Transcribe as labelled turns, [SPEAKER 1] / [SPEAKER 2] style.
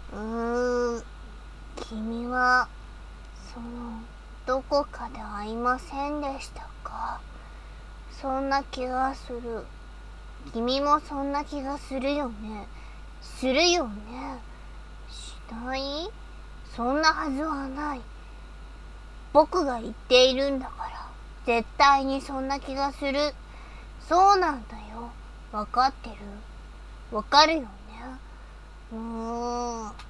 [SPEAKER 1] 君はどこかで会いませんでしたか？そんな気がする。君もそんな気がするよね。するよね。しない？そんなはずはない。僕が言っているんだから、絶対にそんな気がする。そうなんだよ。わかってる？わかるよね。